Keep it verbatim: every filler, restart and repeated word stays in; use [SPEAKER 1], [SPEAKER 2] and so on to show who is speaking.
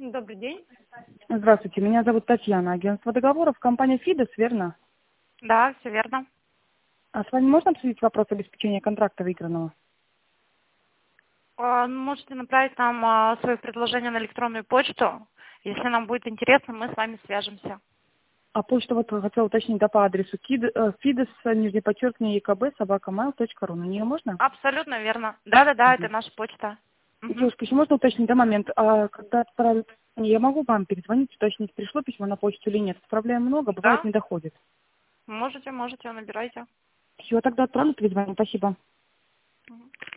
[SPEAKER 1] Добрый день.
[SPEAKER 2] Здравствуйте, меня зовут Татьяна, агентство договоров, компания Фидес, верно?
[SPEAKER 1] Да, все верно.
[SPEAKER 2] А с вами можно обсудить вопрос обеспечения контракта выигранного?
[SPEAKER 1] А, Можете направить нам а, свое предложение на электронную почту. Если нам будет интересно, мы с вами свяжемся.
[SPEAKER 2] А почту вот хотела уточнить, да, по адресу фидес, нижнее подчеркивание, екб, собака mail точка ру. На нее можно?
[SPEAKER 1] Абсолютно верно. Да-да-да, это
[SPEAKER 2] Угу.
[SPEAKER 1] наша почта. Мгм.
[SPEAKER 2] Девушка, еще можно уточнить, да, момент, а когда отправят, я могу вам перезвонить, уточнить, пришло письмо на почту или нет? Отправляем много, бывает
[SPEAKER 1] Да,
[SPEAKER 2] не доходит.
[SPEAKER 1] можете, можете, набирайте.
[SPEAKER 2] Все, тогда отправлю, перезвоню, спасибо.
[SPEAKER 1] Мгм.